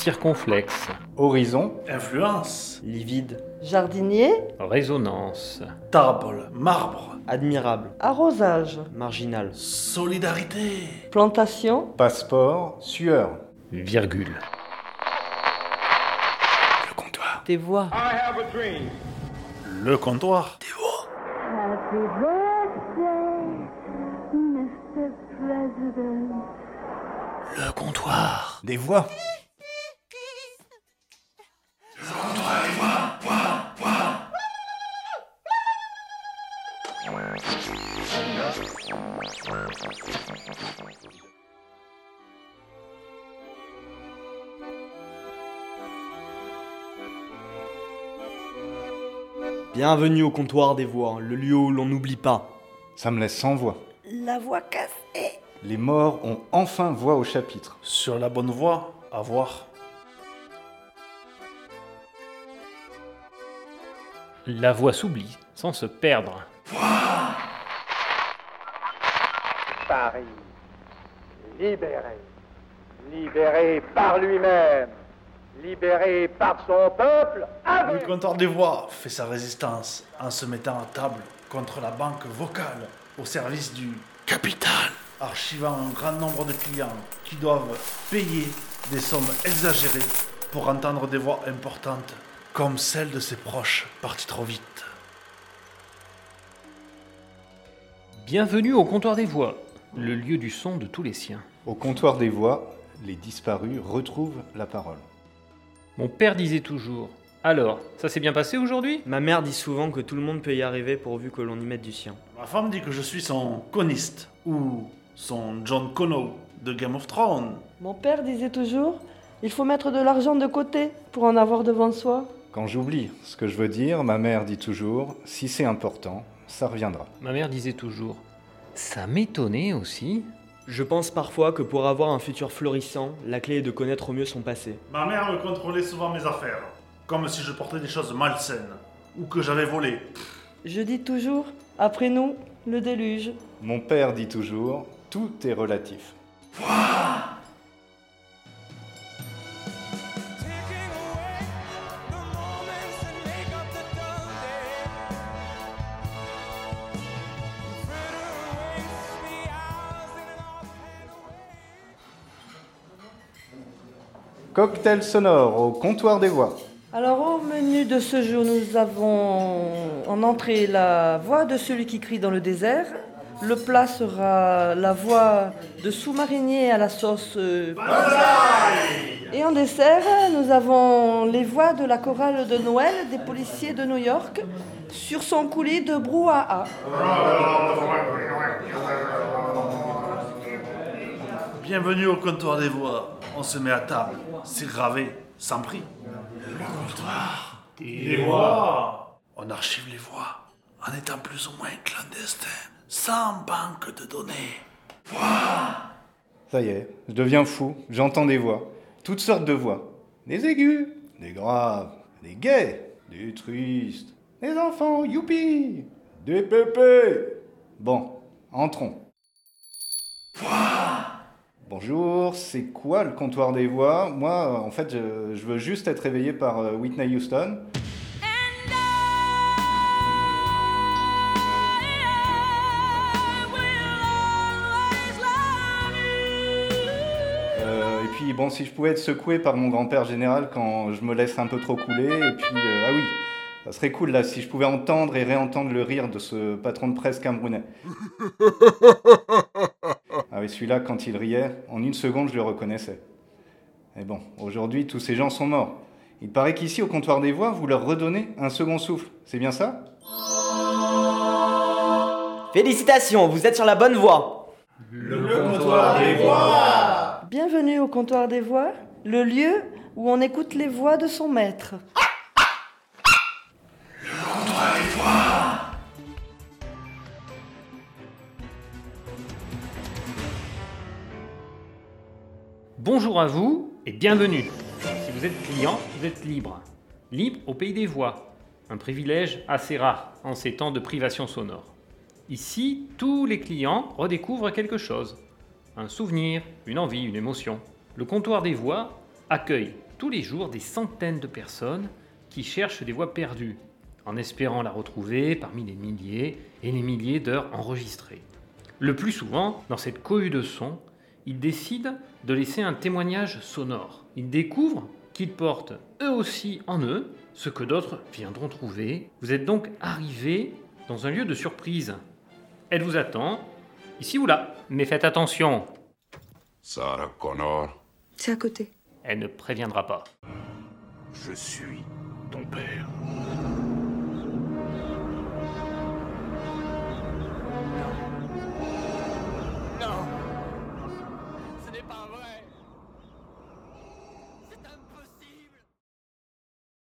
circonflexe, Horizon, Influence. Livide. Jardinier, résonance, Table. Marbre. Admirable. arrosage, Marginal. Solidarité. plantation, passeport, sueur. virgule. Le comptoir. Tes voix. Le comptoir. Des voix. Happy birthday, Mr. President. Le comptoir. Des voix. Bienvenue au comptoir des voix, le lieu où l'on n'oublie pas. Ça me laisse sans voix. la voix cassée. Les morts ont enfin voix au chapitre. Sur la bonne voie. À voir. La voix s'oublie sans se perdre. Paris, libéré, libéré par lui-même, libéré par son peuple, Le comptoir des voix fait sa résistance en se mettant à table contre la banque vocale au service du capital, archivant un grand nombre de clients qui doivent payer des sommes exagérées pour entendre des voix importantes comme celle de ses proches partis trop vite. Bienvenue au comptoir des voix, le lieu du son de tous les siens. Au comptoir des voix, les disparus retrouvent la parole. Mon père disait toujours « Alors, ça s'est bien passé aujourd'hui ?» Ma mère dit souvent que tout le monde peut y arriver pourvu que l'on y mette du sien. Ma femme dit que je suis son coniste ou son Jon Snow de Game of Thrones. Mon père disait toujours, il faut mettre de l'argent de côté pour en avoir devant soi. Quand j'oublie ce que je veux dire, ma mère dit toujours « Si c'est important, ça reviendra Ma mère disait toujours « Ça m'étonnait aussi. Je pense parfois que pour avoir un futur florissant, la clé est de connaître au mieux son passé. Ma mère me contrôlait souvent mes affaires, comme si je portais des choses malsaines ou que j'avais volé. Je dis toujours, après nous, le déluge. ». Mon père dit toujours « Tout est relatif ». Cocktail sonore au comptoir des voix. Alors au menu de ce jour, nous avons en entrée la voix de celui qui crie dans le désert. Le plat sera la voix de sous-marinier à la sauce. Et en dessert, nous avons les voix de la chorale de Noël des policiers de New York sur son coulis de brouhaha. Bienvenue au comptoir des voix. On se met à table. C'est gravé, sans prix. Le comptoir des voix. On archive les voix en étant plus ou moins clandestin, sans banque de données. Ça y est, je deviens fou, j'entends des voix. Toutes sortes de voix. Des aigus, des graves, des gays, des tristes, des enfants, youpi, des pépés. Bon, entrons. Bonjour, c'est quoi le comptoir des voix? Moi, en fait, je veux juste être réveillé par Whitney Houston. Et puis, bon, si je pouvais être secoué par mon grand-père général quand je me laisse un peu trop couler, et puis, ah oui, ça serait cool, là, si je pouvais entendre et réentendre le rire de ce patron de presse camerounais. Ah oui, celui-là, quand il riait, en une seconde, je le reconnaissais. Mais bon, aujourd'hui, tous ces gens sont morts. Il paraît qu'ici, au comptoir des voix, vous leur redonnez un second souffle. C'est bien ça? Félicitations, vous êtes sur la bonne voie. Le comptoir des voix. Bienvenue au comptoir des voix, le lieu où on écoute les voix de son maître. Bonjour à vous et bienvenue. Si vous êtes client, vous êtes libre. Libre au pays des voix. Un privilège assez rare en ces temps de privation sonore. Ici, tous les clients redécouvrent quelque chose. Un souvenir, une envie, une émotion. Le comptoir des voix accueille Tous les jours, des centaines de personnes qui cherchent des voix perdues, en espérant la retrouver parmi les milliers et les milliers d'heures enregistrées. Le plus souvent, dans cette cohue de sons, ils décident de laisser un témoignage sonore. Ils découvrent qu'ils portent eux aussi en eux ce que d'autres viendront trouver. Vous êtes donc arrivés dans un lieu de surprise. Elle vous attend, ici ou là, mais faites attention. Sarah Connor, C'est à côté. Elle ne préviendra pas. je suis ton père.